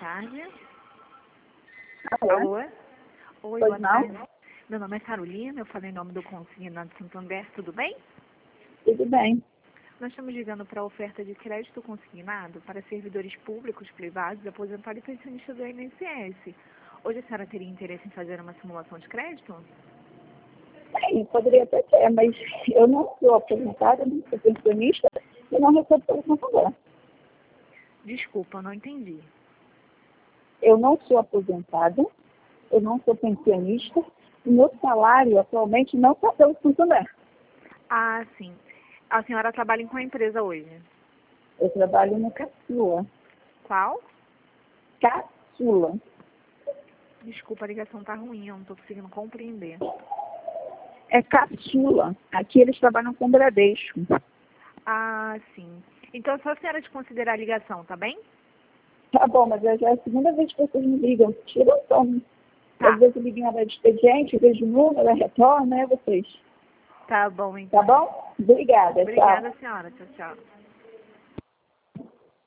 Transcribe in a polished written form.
tarde. Alô? Alô? Oi, Pois boa não? tarde. Meu nome é Carolina, eu falei em nome do Consignado Santander, tudo bem? Tudo bem. Nós estamos ligando para a oferta de crédito consignado para servidores públicos, privados, aposentados e pensionistas do INSS. Hoje a senhora teria interesse em fazer uma simulação de crédito? Sim, poderia até ter, mas eu não sou aposentada, não sou pensionista e não recebo pelo Santander. Desculpa, eu não entendi. Eu não sou aposentada, eu não sou pensionista e meu salário atualmente não está pelo Santander. Ah, sim. A senhora trabalha em qual empresa hoje? Eu trabalho no Caçula. Qual? Caçula. Desculpa, a ligação tá ruim, eu não estou conseguindo compreender. É Caçula. Aqui eles trabalham com Bradesco. Ah, sim. Então é só a senhora desconsiderar a ligação, tá bem? Tá bom, mas já é a segunda vez que vocês me ligam. Tira o tom. Tá. Às vezes eu ligo em área de expediente, vejo o número, retorno, é vocês. Tá bom, então. Tá bom? Obrigada. Tchau. Obrigada, senhora. Tchau, tchau.